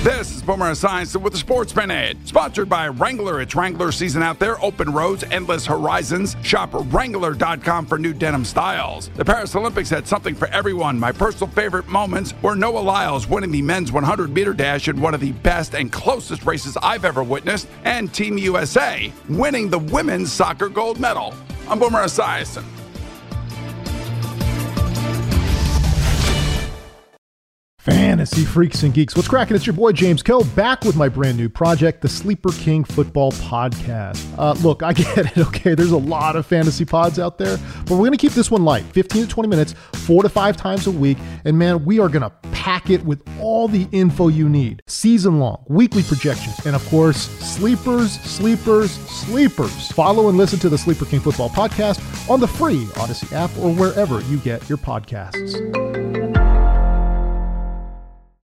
This is Boomer Esiason with the Sports Minute, sponsored by Wrangler. It's Wrangler season out there. Open roads, endless horizons. Shop Wrangler.com for new denim styles. The Paris Olympics had something for everyone. My personal favorite moments were Noah Lyles winning the men's 100-meter dash in one of the best and closest races I've ever witnessed, and Team USA winning the women's soccer gold medal. I'm Boomer Esiason. Fantasy freaks and geeks, what's cracking? It's your boy James Koh back with my brand new project, the Sleeper King Football Podcast. Look, I get it, okay? There's a lot of fantasy pods out there, but we're going to keep this one light, 15 to 20 minutes, 4 to 5 times a week, and man, we are going to pack it with all the info you need. Season-long, weekly projections, and of course, sleepers. Follow and listen to the Sleeper King Football Podcast on the free Odyssey app or wherever you get your podcasts.